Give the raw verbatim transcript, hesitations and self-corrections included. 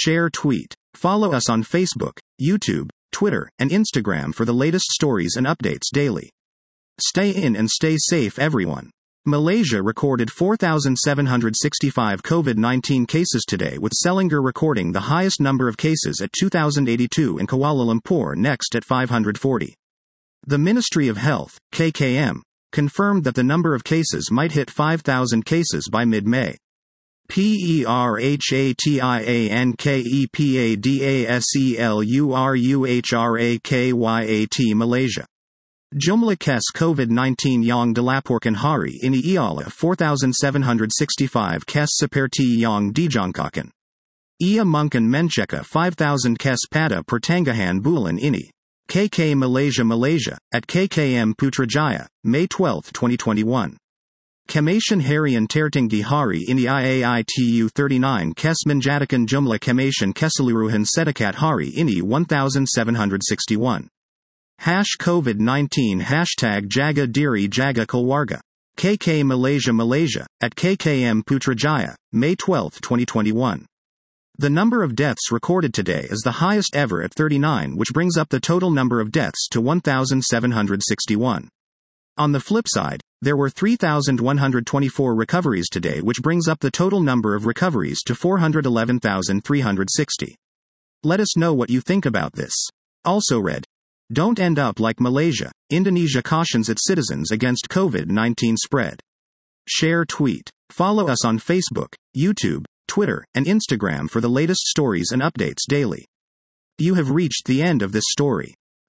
Share tweet. Follow us on Facebook, YouTube, Twitter, and Instagram for the latest stories and updates daily. Stay in and stay safe, everyone. Malaysia recorded four thousand seven hundred sixty-five COVID nineteen cases today, with Selangor recording the highest number of cases at two thousand eighty-two and Kuala Lumpur next at five hundred forty. The Ministry of Health, K K M, confirmed that the number of cases might hit five thousand cases by mid-May. PERHATIANKEPADASELURUHRAKYAT Malaysia. Jumlah kes COVID nineteen yang dilaporkan hari ini ialah four thousand seven hundred sixty-five kes seperti yang dijangkakan. Ia mungkin menceka five thousand kes pada pertengahan bulan ini. K K Malaysia Malaysia, at K K M Putrajaya, May twelfth twenty twenty-one. Kematian harian tertinggi hari ini iaitu thirty-nine kes menjadikan jumlah kematian keseluruhan setakat hari ini one thousand seven hundred sixty-one. Hash COVID nineteen Hashtag Jaga Diri Jaga Keluarga. K K Malaysia Malaysia, at K K M Putrajaya, May twelfth twenty twenty-one. The number of deaths recorded today is the highest ever at thirty-nine, which brings up the total number of deaths to one thousand seven hundred sixty-one. On the flip side, there were three thousand one hundred twenty-four recoveries today, which brings up the total number of recoveries to four hundred eleven thousand three hundred sixty. Let us know what you think about this. Also read. Don't end up like Malaysia. Indonesia cautions its citizens against COVID nineteen spread. Share tweet. Follow us on Facebook, YouTube, Twitter, and Instagram for the latest stories and updates daily. You have reached the end of this story.